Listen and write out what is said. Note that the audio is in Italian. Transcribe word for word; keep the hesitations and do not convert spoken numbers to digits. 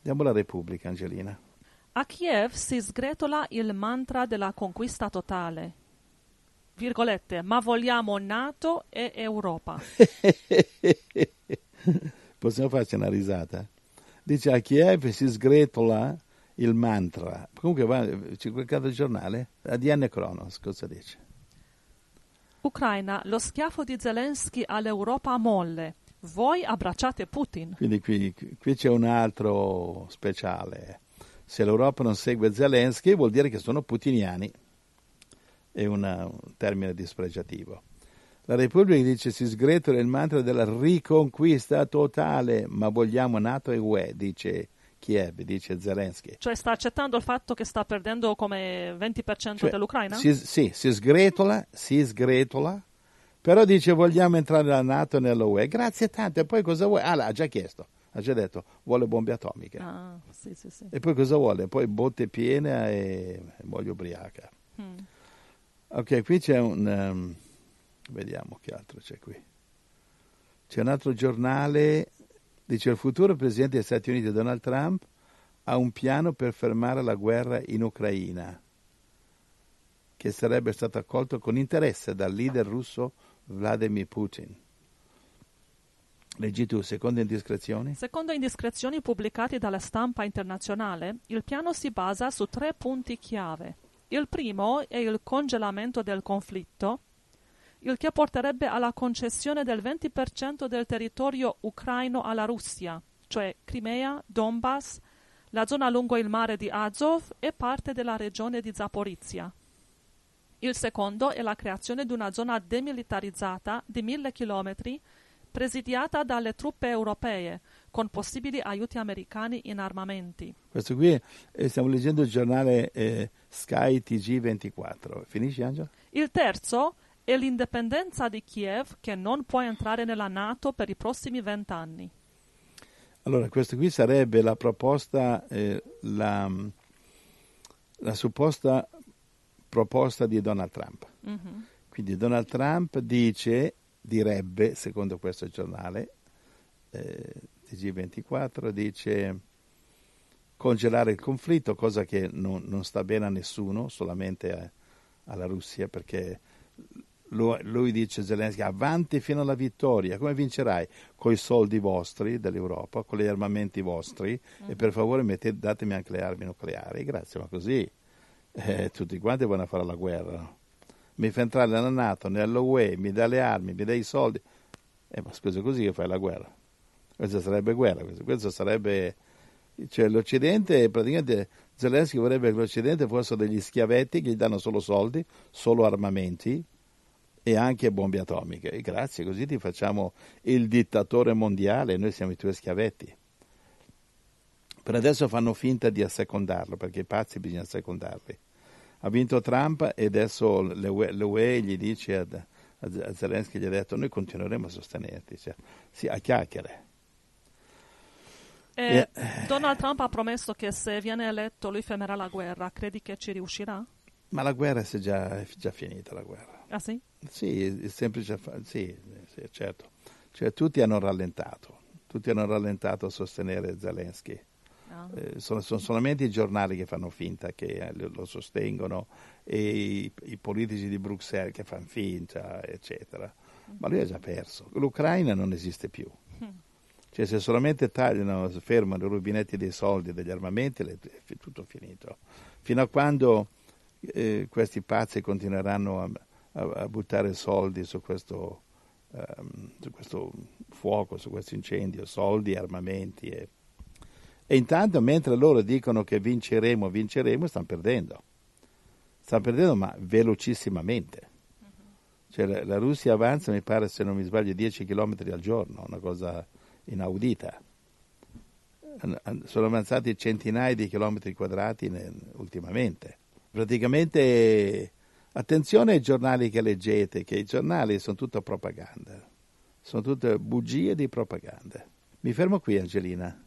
Diamo la Repubblica, Angelina. A Kiev si sgretola il mantra della conquista totale. Virgolette, ma vogliamo NATO e Europa. Possiamo farci una risata? Dice a Kiev si sgretola il mantra. Comunque va, c'è quel caso giornale? A D N Kronos, cosa dice? Ucraina, lo schiaffo di Zelensky all'Europa molle. Voi abbracciate Putin. Quindi qui, qui c'è un altro speciale. Se l'Europa non segue Zelensky vuol dire che sono putiniani. È una, un termine dispregiativo. La Repubblica dice si sgretola il mantra della riconquista totale, ma vogliamo NATO e U E, dice Kiev, dice Zelensky. Cioè sta accettando il fatto che sta perdendo come venti per cento Cioè, dell'Ucraina? Si, sì, si sgretola, si sgretola, però dice vogliamo entrare nella NATO e nella U E. Grazie tante, e poi cosa vuoi? Ah, ha già chiesto, ha già detto, vuole bombe atomiche. Ah, sì, sì, sì. E poi cosa vuole? Poi botte piene e moglie ubriaca. Mm. Ok, qui c'è un... Um, vediamo che altro c'è qui. C'è un altro giornale, dice il futuro presidente degli Stati Uniti Donald Trump ha un piano per fermare la guerra in Ucraina, che sarebbe stato accolto con interesse dal leader russo Vladimir Putin. Leggi tu, secondo indiscrezioni? Secondo indiscrezioni pubblicate dalla stampa internazionale, il piano si basa su tre punti chiave. Il primo è il congelamento del conflitto, il che porterebbe alla concessione del venti per cento del territorio ucraino alla Russia, cioè Crimea, Donbass, la zona lungo il mare di Azov e parte della regione di Zaporizia. Il secondo è la creazione di una zona demilitarizzata di mille chilometri presidiata dalle truppe europee, con possibili aiuti americani in armamenti. Questo qui, eh, stiamo leggendo il giornale eh, Sky T G ventiquattro. Finisci, Angela? Il terzo è l'indipendenza di Kiev, che non può entrare nella NATO per i prossimi vent'anni. Allora, questo qui sarebbe la proposta, eh, la, la supposta proposta di Donald Trump. Mm-hmm. Quindi Donald Trump dice, direbbe, secondo questo giornale, eh, T G ventiquattro, dice congelare il conflitto, cosa che non, non sta bene a nessuno, solamente a, alla Russia, perché lui, lui dice Zelensky, avanti fino alla vittoria. Come vincerai? Con i soldi vostri dell'Europa, con gli armamenti vostri, mm-hmm. e per favore mettete, datemi anche le armi nucleari. Grazie, ma così eh, tutti quanti vanno a fare la guerra, no? Mi fa entrare nella NATO, nella U E, mi dà le armi, mi dà i soldi. Eh, ma scusa, così che fai la guerra? Questa sarebbe guerra, questo, questo sarebbe... Cioè l'Occidente, praticamente Zelensky vorrebbe che l'Occidente fossero degli schiavetti che gli danno solo soldi, solo armamenti e anche bombe atomiche. E grazie, così ti facciamo il dittatore mondiale, noi siamo i tuoi schiavetti. Per adesso fanno finta di assecondarlo, perché i pazzi bisogna assecondarli. Ha vinto Trump e adesso l'U E gli dice a, a Zelensky, gli ha detto noi continueremo a sostenerti, cioè, sì, a chiacchiere. E yeah. Donald Trump ha promesso che se viene eletto lui fermerà la guerra. Credi che ci riuscirà? Ma la guerra è già, è già finita, la guerra. Ah sì? Sì, è semplice, sì, sì, certo. Cioè tutti hanno rallentato, tutti hanno rallentato a sostenere Zelensky. Ah. Eh, sono, sono solamente i giornali che fanno finta che eh, lo, lo sostengono e i, i politici di Bruxelles che fanno finta, eccetera. Mm-hmm. Ma lui ha già perso. L'Ucraina non esiste più. Mm. Cioè se solamente tagliano, fermano i rubinetti dei soldi, degli armamenti, è tutto finito. Fino a quando eh, questi pazzi continueranno a, a, a buttare soldi su questo, um, su questo fuoco, su questo incendio, soldi, armamenti e E intanto, mentre loro dicono che vinceremo, vinceremo, stanno perdendo. Stanno perdendo, ma velocissimamente. Cioè, la, la Russia avanza, mi pare, se non mi sbaglio, dieci chilometri al giorno, una cosa inaudita. Sono avanzati centinaia di chilometri quadrati nel, ultimamente. Praticamente, attenzione ai giornali che leggete, che i giornali sono tutta propaganda. Sono tutte bugie di propaganda. Mi fermo qui, Angelina.